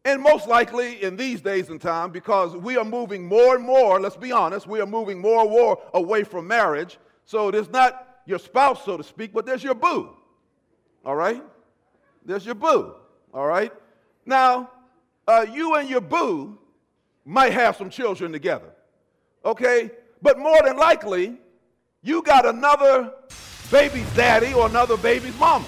And most likely in these days and time, because we are moving more and more, let's be honest, we are moving more and more away from marriage. So there's not your spouse, so to speak, but there's your boo. All right? There's your boo. All right? Now, you and your boo might have some children together. Okay? But more than likely, you got another baby's daddy or another baby's mama.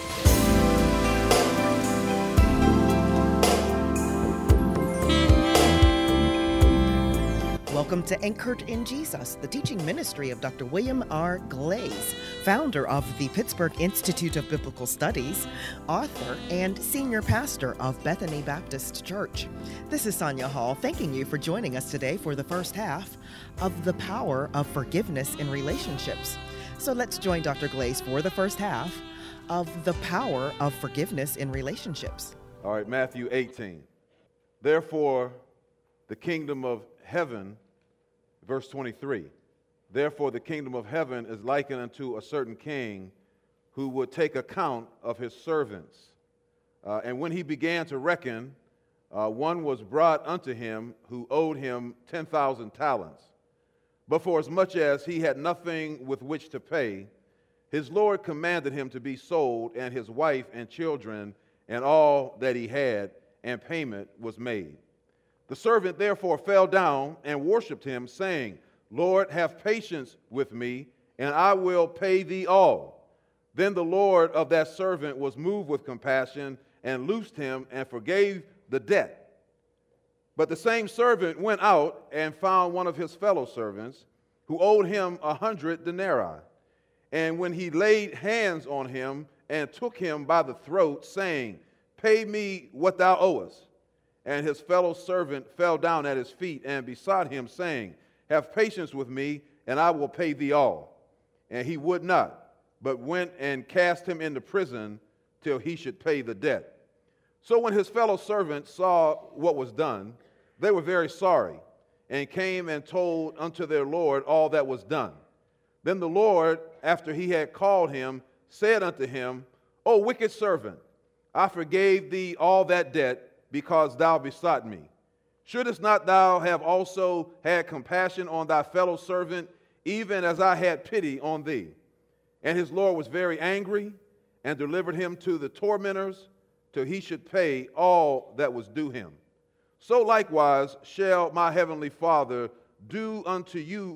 Welcome to Anchored in Jesus, the teaching ministry of Dr. William R. Glaze, founder of the Pittsburgh Institute of Biblical Studies, author, and senior pastor of Bethany Baptist Church. This is Sonia Hall, thanking you for joining us today for the first half of The Power of Forgiveness in Relationships. So let's join Dr. Glaze for the first half of The Power of Forgiveness in Relationships. All right, Matthew 18. Therefore, the kingdom of heaven, verse 23, therefore the kingdom of heaven is likened unto a certain king who would take account of his servants. And when he began to reckon, one was brought unto him who owed him 10,000 talents. But for as much as he had nothing with which to pay, his Lord commanded him to be sold, and his wife and children, and all that he had, and payment was made. The servant therefore fell down and worshipped him, saying, Lord, have patience with me, and I will pay thee all. Then the Lord of that servant was moved with compassion, and loosed him, and forgave the debt. But the same servant went out and found one of his fellow servants, who owed him 100 denarii. And when he laid hands on him, and took him by the throat, saying, Pay me what thou owest. And his fellow servant fell down at his feet and besought him, saying, Have patience with me, and I will pay thee all. And he would not, but went and cast him into prison till he should pay the debt. So when his fellow servants saw what was done, they were very sorry, and came and told unto their Lord all that was done. Then the Lord, after he had called him, said unto him, O wicked servant, I forgave thee all that debt, because thou besought me. Shouldest not thou have also had compassion on thy fellow servant, even as I had pity on thee? And his Lord was very angry, and delivered him to the tormentors, till he should pay all that was due him. So likewise shall my heavenly Father do unto you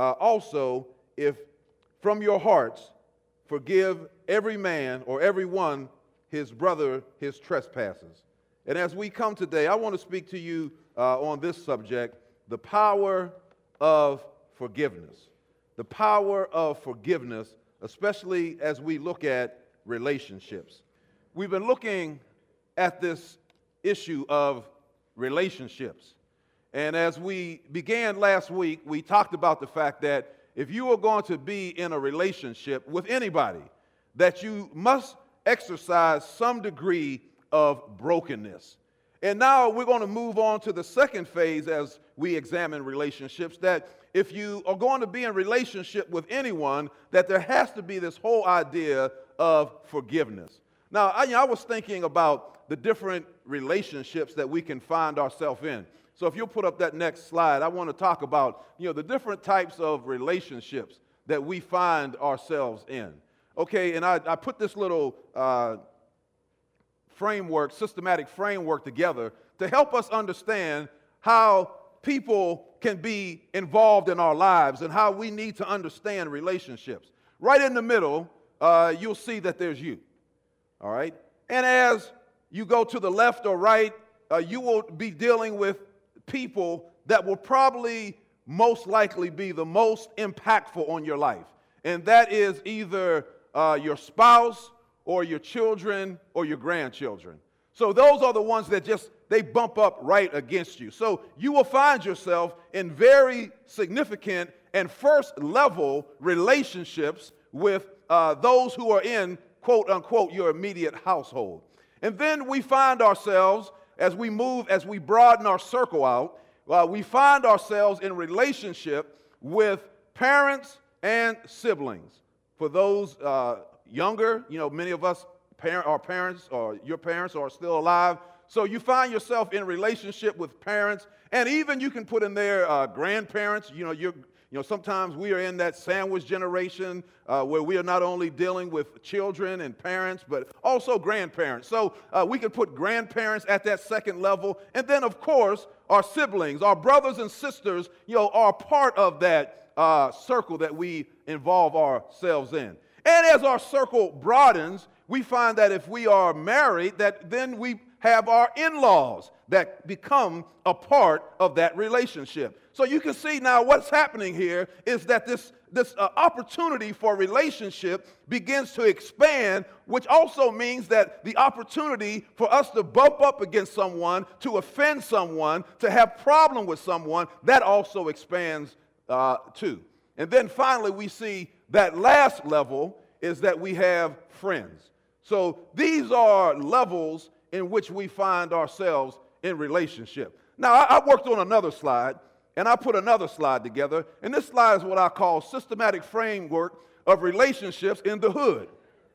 also, if from your hearts forgive every man or every one his brother his trespasses. And as we come today, I want to speak to you on this subject, the power of forgiveness. The power of forgiveness, especially as we look at relationships. We've been looking at this issue of relationships. And as we began last week, we talked about the fact that if you are going to be in a relationship with anybody, that you must exercise some degree of brokenness. And now we're going to move on to the second phase as we examine relationships, that if you are going to be in relationship with anyone, that there has to be this whole idea of forgiveness. Now, I was thinking about the different relationships that we can find ourselves in. So if you'll put up that next slide, I want to talk about, the different types of relationships that we find ourselves in. Okay, and I put this little systematic framework together to help us understand how people can be involved in our lives and how we need to understand relationships. Right in the middle, you'll see that there's you. All right? And as you go to the left or right, you will be dealing with people that will probably most likely be the most impactful on your life. And that is either your spouse, or your children, or your grandchildren. So those are the ones that they bump up right against you. So you will find yourself in very significant and first-level relationships with those who are in, quote, unquote, your immediate household. And then we find ourselves, as we broaden our circle out, we find ourselves in relationship with parents and siblings. For those younger, many of us, our parents or your parents are still alive. So you find yourself in relationship with parents, and even you can put in there grandparents. Sometimes we are in that sandwich generation where we are not only dealing with children and parents, but also grandparents. So we can put grandparents at that second level. And then, of course, our siblings, our brothers and sisters, are part of that circle that we involve ourselves in. And as our circle broadens, we find that if we are married, that then we have our in-laws that become a part of that relationship. So you can see now what's happening here is that this opportunity for relationship begins to expand, which also means that the opportunity for us to bump up against someone, to offend someone, to have problem with someone, that also expands too. And then finally we see that last level is that we have friends. So these are levels in which we find ourselves in relationship. Now, I worked on another slide, and I put another slide together, and this slide is what I call systematic framework of relationships in the hood.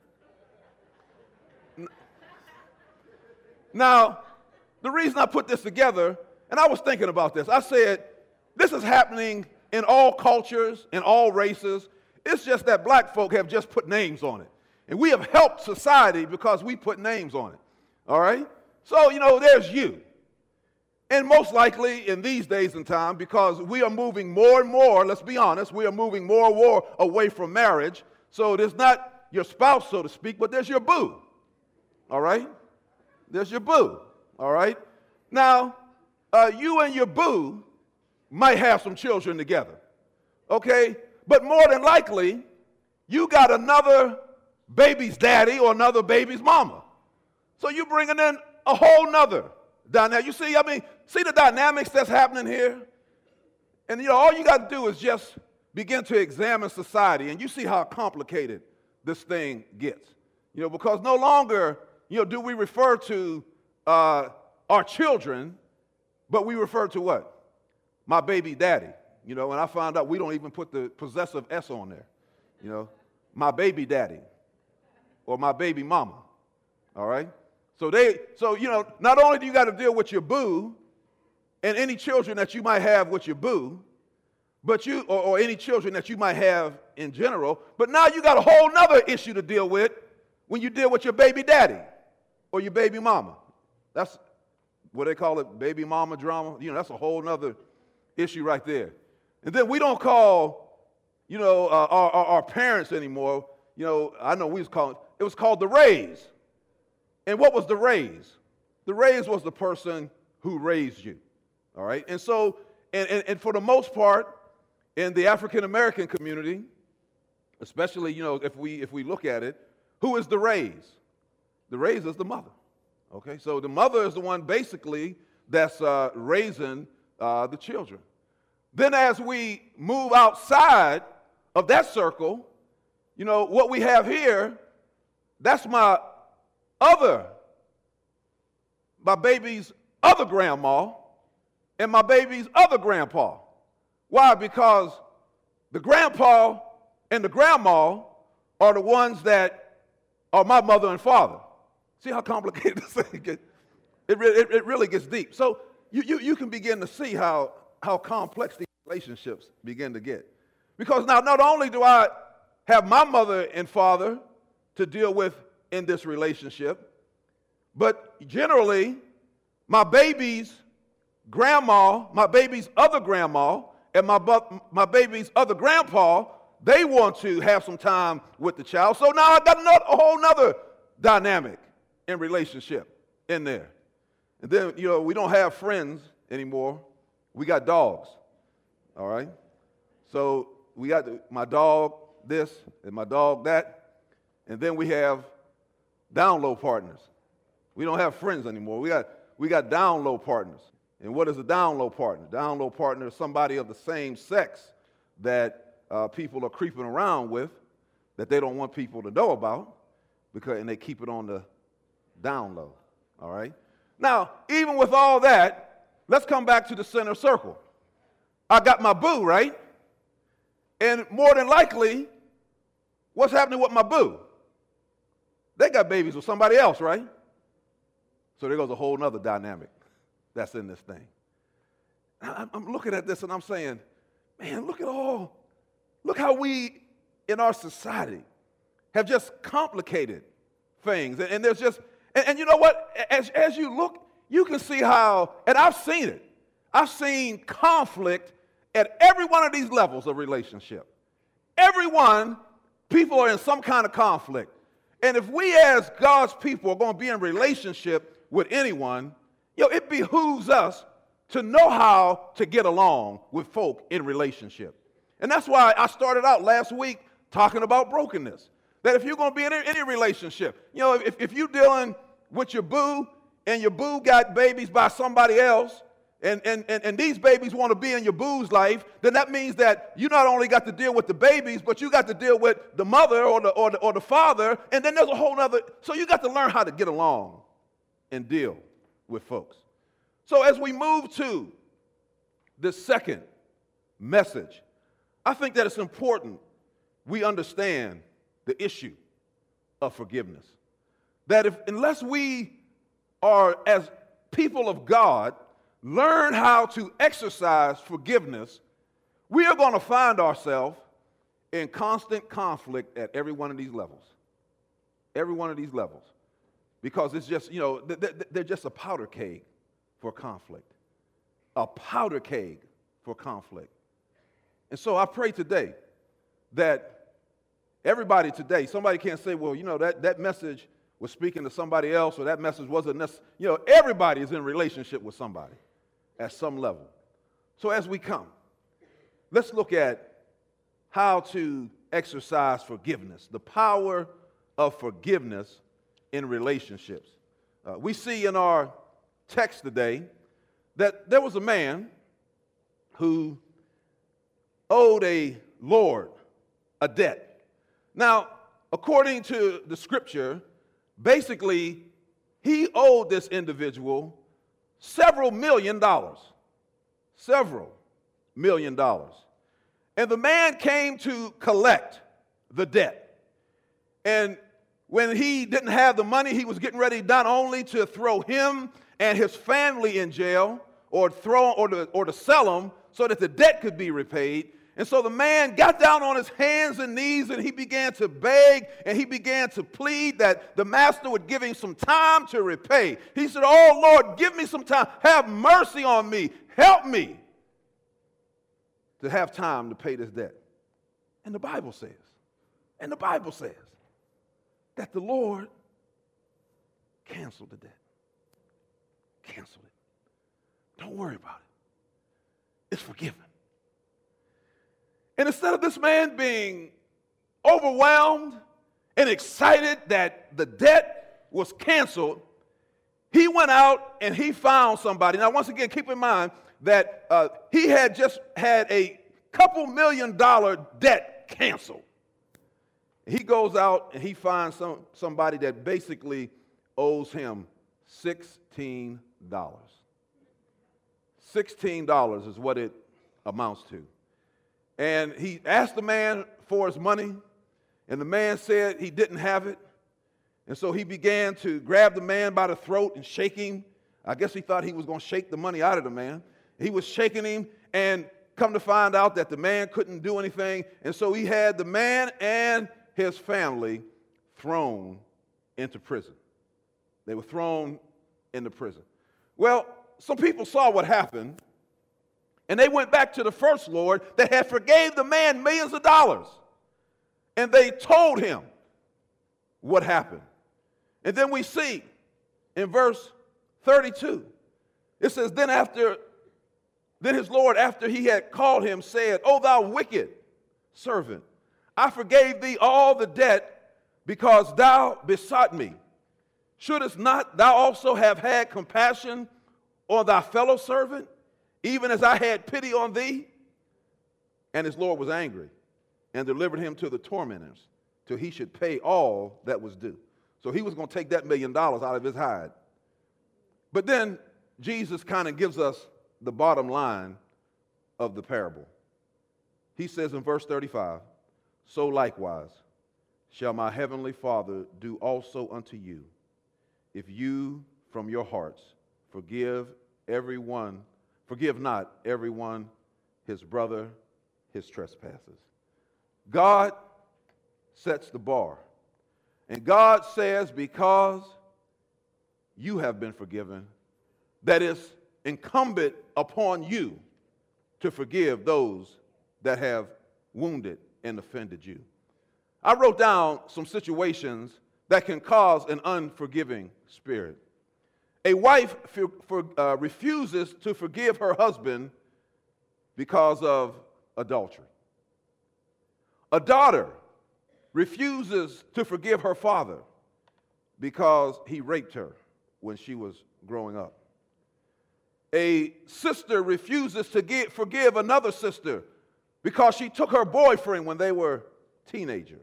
Now, the reason I put this together, and I was thinking about this, I said, this is happening in all cultures, in all races. It's just that black folk have just put names on it. And we have helped society because we put names on it. All right? So, there's you. And most likely in these days and time, because we are moving more and more, let's be honest, we are moving more and more away from marriage. So there's not your spouse, so to speak, but there's your boo. All right? There's your boo. All right? Now, you and your boo might have some children together. Okay? But more than likely, you got another baby's daddy or another baby's mama. So you're bringing in a whole nother dynamic. You see, see the dynamics that's happening here? And, all you got to do is just begin to examine society, and you see how complicated this thing gets. Because no longer, do we refer to our children, but we refer to what? My baby daddy. And I found out we don't even put the possessive S on there. My baby daddy or my baby mama. All right? So not only do you got to deal with your boo and any children that you might have with your boo, but or any children that you might have in general, but now you got a whole nother issue to deal with when you deal with your baby daddy or your baby mama. That's what they call it, baby mama drama. That's a whole nother issue right there. And then we don't call, our parents anymore. I know it was called the raise. And what was the raise? The raise was the person who raised you. All right? And so, and for the most part, in the African American community, especially, if we look at it, who is the raise? The raise is the mother. Okay? So the mother is the one basically that's raising the children. Then as we move outside of that circle, what we have here, that's my baby's other grandma and my baby's other grandpa. Why? Because the grandpa and the grandma are the ones that are my mother and father. See how complicated this thing gets? It really gets deep. So you can begin to see how complex these relationships begin to get. Because now not only do I have my mother and father to deal with in this relationship, but generally my baby's grandma, my baby's other grandma, and my baby's other grandpa, they want to have some time with the child. So now I got a whole nother dynamic in relationship in there. And then, we don't have friends anymore. We got dogs, all right? So we got my dog this and my dog that, and then we have down low partners. We don't have friends anymore. We got down low partners. And what is a down low partner? Down low partner is somebody of the same sex that people are creeping around with that they don't want people to know about and they keep it on the down low, all right? Now, even with all that, let's come back to the center circle. I got my boo, right? And more than likely, what's happening with my boo? They got babies with somebody else, right? So there goes a whole nother dynamic that's in this thing. I'm looking at this and I'm saying, man, look how we in our society have just complicated things. And there's just, and you know what? As you look, you can see how, and I've seen it. I've seen conflict at every one of these levels of relationship. People are in some kind of conflict. And if we as God's people are going to be in relationship with anyone, it behooves us to know how to get along with folk in relationship. And that's why I started out last week talking about brokenness. That if you're going to be in any relationship, if you're dealing with your boo and your boo got babies by somebody else, and these babies want to be in your boo's life, then that means that you not only got to deal with the babies, but you got to deal with the mother or the father, and then there's a whole other. So you got to learn how to get along and deal with folks. So as we move to the second message, I think that it's important we understand the issue of forgiveness. That unless we are, as people of God, learn how to exercise forgiveness, we are going to find ourselves in constant conflict at every one of these levels. Every one of these levels. Because it's just, they're just a powder keg for conflict. A powder keg for conflict. And so I pray today that everybody today, somebody can't say, well, that message was speaking to somebody else, or that message wasn't necessary. Everybody is in relationship with somebody at some level. So as we come, let's look at how to exercise forgiveness, the power of forgiveness in relationships. We see in our text today that there was a man who owed a lord a debt. Now, according to the scripture, basically, he owed this individual several million dollars. Several million dollars. And the man came to collect the debt. And when he didn't have the money, he was getting ready not only to throw him and his family in jail, or to sell them so that the debt could be repaid. And so the man got down on his hands and knees and he began to beg and he began to plead that the master would give him some time to repay. He said, "Oh Lord, give me some time. Have mercy on me. Help me to have time to pay this debt." And the Bible says that the Lord canceled the debt. Canceled it. Don't worry about it. It's forgiven. And instead of this man being overwhelmed and excited that the debt was canceled, he went out and he found somebody. Now, once again, keep in mind that he had just had a couple $1 million debt canceled. He goes out and he finds somebody that basically owes him $16. $16 is what it amounts to. And he asked the man for his money, and the man said he didn't have it. And so he began to grab the man by the throat and shake him. I guess he thought he was going to shake the money out of the man. He was shaking him, and come to find out that the man couldn't do anything. And so he had the man and his family thrown into prison. They were thrown into prison. Well, some people saw what happened, and they went back to the first lord that had forgave the man millions of dollars. And they told him what happened. And then we see in verse 32, it says, Then his lord, after he had called him, said, O thou wicked servant, I forgave thee all the debt because thou besought me. Shouldest not thou also have had compassion on thy fellow servant, even as I had pity on thee? And his lord was angry and delivered him to the tormentors till he should pay all that was due. So he was going to take that $1 million out of his hide. But then Jesus kind of gives us the bottom line of the parable. He says in verse 35, So likewise shall my heavenly Father do also unto you, if you from your hearts. Forgive not everyone his brother his trespasses. God sets the bar. And God says, because you have been forgiven, that it's incumbent upon you to forgive those that have wounded and offended you. I wrote down some situations that can cause an unforgiving spirit. A wife refuses to forgive her husband because of adultery. A daughter refuses to forgive her father because he raped her when she was growing up. A sister refuses to forgive another sister because she took her boyfriend when they were teenagers.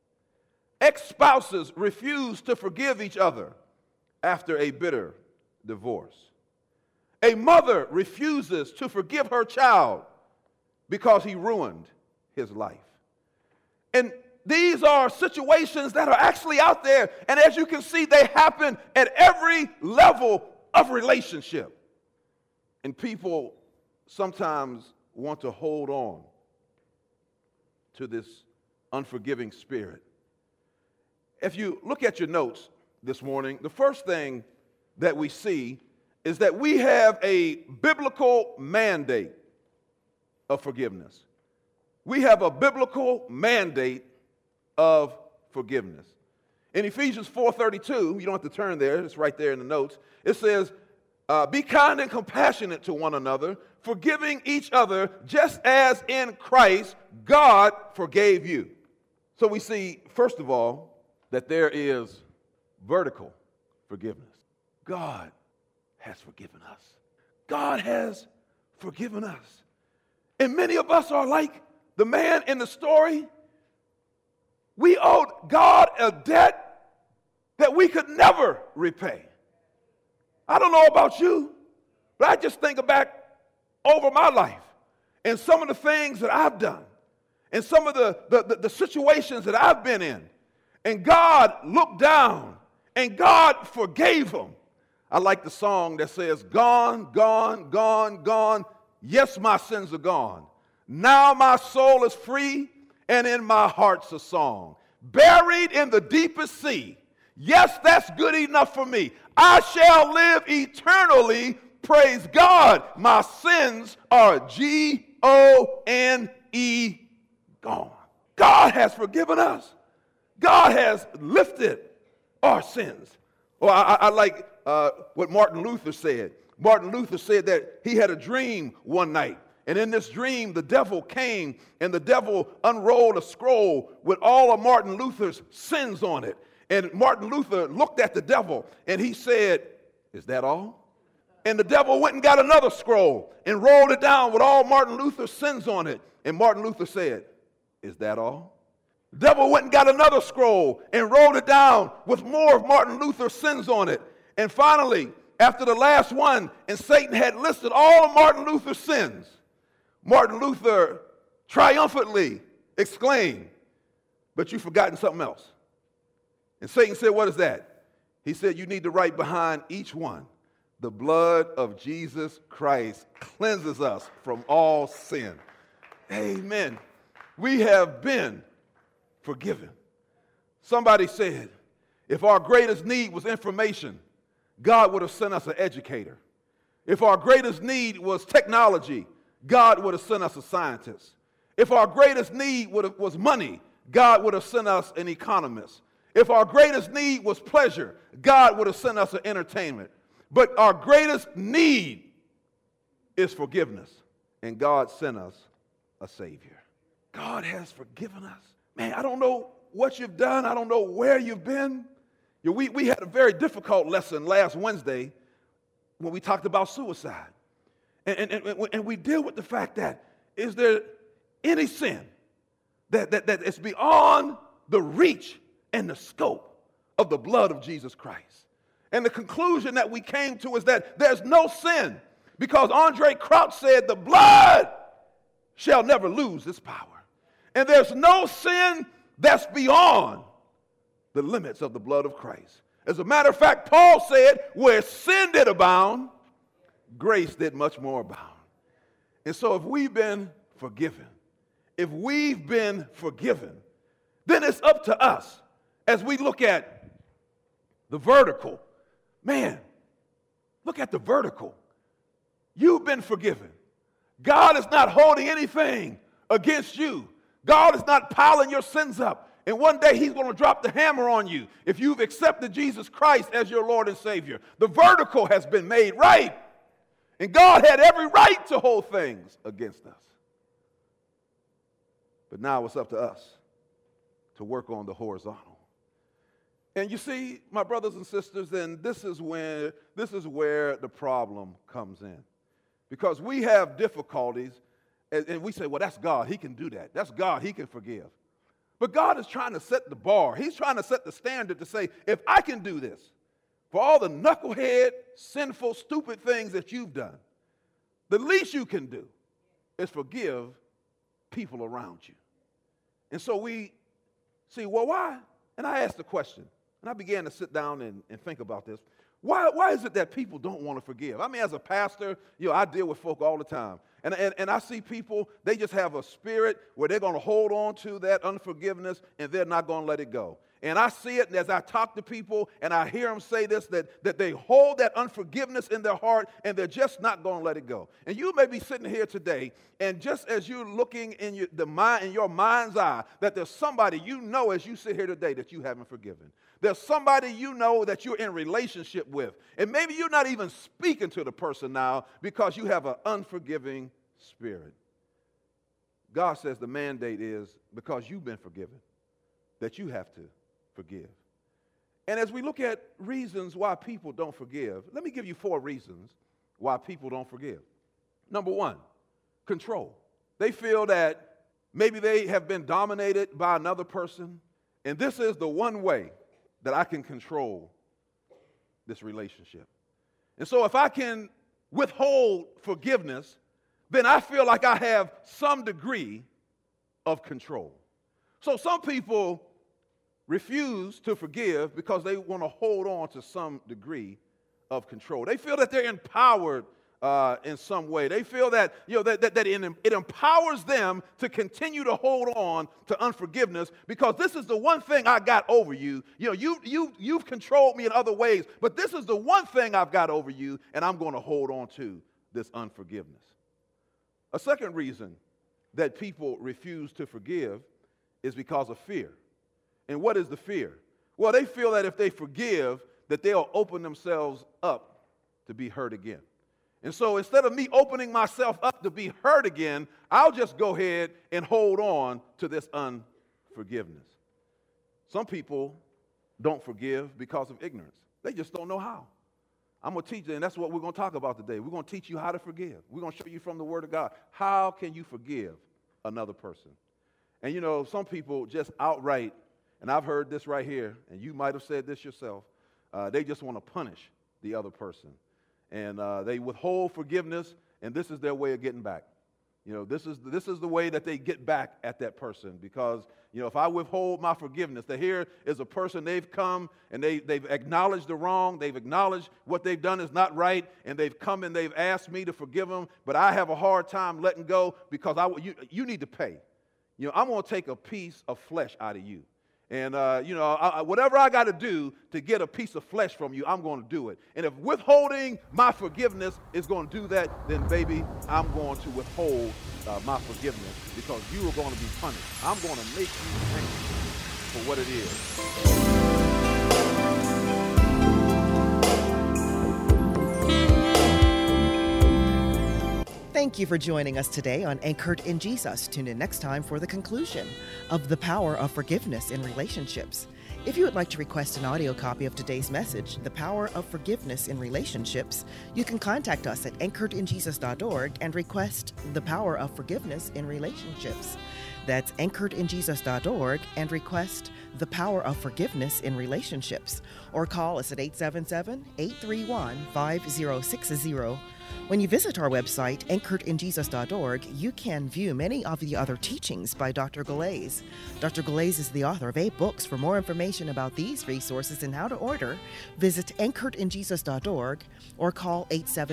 Ex-spouses refuse to forgive each other after a bitter divorce. A mother refuses to forgive her child because he ruined his life. And these are situations that are actually out there, and as you can see, they happen at every level of relationship. And people sometimes want to hold on to this unforgiving spirit. If you look at your notes this morning, the first thing that we see is that we have a biblical mandate of forgiveness. We have a biblical mandate of forgiveness. In Ephesians 4:32, you don't have to turn there, it's right there in the notes. It says, be kind and compassionate to one another, forgiving each other, just as in Christ God forgave you. So we see, first of all, that there is vertical forgiveness. God has forgiven us. God has forgiven us. And many of us are like the man in the story. We owed God a debt that we could never repay. I don't know about you, but I just think back over my life and some of the things that I've done and some of the situations that I've been in. And God looked down and God forgave them. I like the song that says, gone, gone, gone, gone. Yes, my sins are gone. Now my soul is free and in my heart's a song. Buried in the deepest sea. Yes, that's good enough for me. I shall live eternally. Praise God. My sins are Gone. Gone. God has forgiven us. God has lifted our sins. Well, I like what Martin Luther said. Martin Luther said that he had a dream one night. And in this dream, the devil came and the devil unrolled a scroll with all of Martin Luther's sins on it. And Martin Luther looked at the devil and he said, is that all? And the devil went and got another scroll and rolled it down with all Martin Luther's sins on it. And Martin Luther said, is that all? The devil went and got another scroll and rolled it down with more of Martin Luther's sins on it. And finally, after the last one, and Satan had listed all of Martin Luther's sins, Martin Luther triumphantly exclaimed, but you've forgotten something else. And Satan said, what is that? He said, you need to write behind each one, the blood of Jesus Christ cleanses us from all sin. Amen. We have been forgiven. Somebody said, if our greatest need was information, God would have sent us an educator. If our greatest need was technology, God would have sent us a scientist. If our greatest need was money, God would have sent us an economist. If our greatest need was pleasure, God would have sent us an entertainment. But our greatest need is forgiveness, and God sent us a Savior. God has forgiven us. Man, I don't know what you've done. I don't know where you've been. We had a very difficult lesson last Wednesday when we talked about suicide. And we deal with the fact that is there any sin that is beyond the reach and the scope of the blood of Jesus Christ? And the conclusion that we came to is that there's no sin, because Andre Crouch said the blood shall never lose its power. And there's no sin that's beyond the limits of the blood of Christ. As a matter of fact, Paul said, where sin did abound, grace did much more abound. And so if we've been forgiven, then it's up to us as we look at the vertical. Man, look at the vertical. You've been forgiven. God is not holding anything against you. God is not piling your sins up. And one day he's going to drop the hammer on you if you've accepted Jesus Christ as your Lord and Savior. The vertical has been made right. And God had every right to hold things against us. But now it's up to us to work on the horizontal. And you see, my brothers and sisters, then this is where the problem comes in. Because we have difficulties, and we say, well, that's God. He can do that. That's God. He can forgive. But God is trying to set the bar. He's trying to set the standard to say, if I can do this, for all the knucklehead, sinful, stupid things that you've done, the least you can do is forgive people around you. And so we see, well, why? And I asked the question, and I began to sit down and think about this. Why is it that people don't want to forgive? I mean, as a pastor, I deal with folk all the time. And I see people, they just have a spirit where they're going to hold on to that unforgiveness and they're not going to let it go. And I see it as I talk to people and I hear them say this, that they hold that unforgiveness in their heart and they're just not going to let it go. And you may be sitting here today, and just as you're looking in your mind's eye, that there's somebody you know as you sit here today that you haven't forgiven. There's somebody you know that you're in relationship with. And maybe you're not even speaking to the person now because you have an unforgiving spirit. God says the mandate is, because you've been forgiven, that you have to forgive. And as we look at reasons why people don't forgive, let me give you 4 reasons why people don't forgive. Number 1, control. They feel that maybe they have been dominated by another person, and this is the one way that I can control this relationship. And so if I can withhold forgiveness, then I feel like I have some degree of control. So some people refuse to forgive because they want to hold on to some degree of control. They feel that they're empowered in some way. They feel that, it empowers them to continue to hold on to unforgiveness because this is the one thing I got over you. You've controlled me in other ways, but this is the one thing I've got over you, and I'm going to hold on to this unforgiveness. A second reason that people refuse to forgive is because of fear. And what is the fear? Well, they feel that if they forgive, that they'll open themselves up to be hurt again. And so instead of me opening myself up to be hurt again, I'll just go ahead and hold on to this unforgiveness. Some people don't forgive because of ignorance. They just don't know how. I'm going to teach you, and that's what we're going to talk about today. We're going to teach you how to forgive. We're going to show you from the Word of God. How can you forgive another person? And some people just outright, and I've heard this right here, and you might have said this yourself, they just want to punish the other person. And they withhold forgiveness, and this is their way of getting back. This is the way that they get back at that person because, if I withhold my forgiveness, that here is a person, they've come and they've acknowledged the wrong, they've acknowledged what they've done is not right, and they've come and they've asked me to forgive them, but I have a hard time letting go because you need to pay. I'm going to take a piece of flesh out of you. And, whatever I got to do to get a piece of flesh from you, I'm going to do it. And if withholding my forgiveness is going to do that, then, baby, I'm going to withhold my forgiveness because you are going to be punished. I'm going to make you pay for what it is. Thank you for joining us today on Anchored in Jesus. Tune in next time for the conclusion of The Power of Forgiveness in Relationships. If you would like to request an audio copy of today's message, The Power of Forgiveness in Relationships, you can contact us at anchoredinjesus.org and request The Power of Forgiveness in Relationships. That's anchoredinjesus.org and request The Power of Forgiveness in Relationships. Or call us at 877-831-5060 When you visit our website, anchoredinjesus.org, you can view many of the other teachings by Dr. Galais. Dr. Galais is the author of 8 books. For more information about these resources and how to order, visit anchoredinjesus.org or call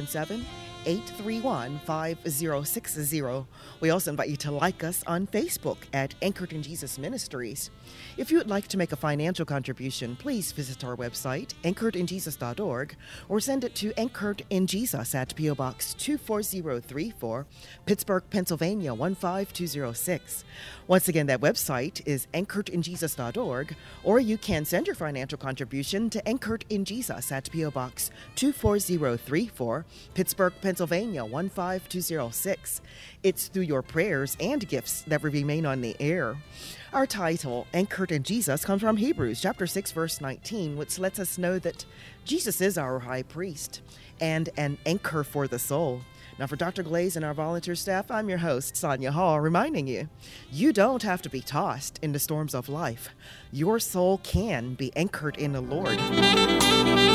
877-831-5060. We also invite you to like us on Facebook at Anchored in Jesus Ministries. If you would like to make a financial contribution, please visit our website, anchoredinjesus.org, or send it to Anchored in Jesus at P.O. Box 24034, Pittsburgh, Pennsylvania 15206. Once again, that website is anchoredinjesus.org, or you can send your financial contribution to Anchored in Jesus at P.O. Box 24034, Pittsburgh, Pennsylvania 15206. It's through your prayers and gifts that we remain on the air. Our title, Anchored in Jesus, comes from Hebrews chapter 6, verse 19, which lets us know that Jesus is our high priest and an anchor for the soul. Now, for Dr. Galais and our volunteer staff, I'm your host, Sonia Hall, reminding you, you don't have to be tossed in the storms of life. Your soul can be anchored in the Lord.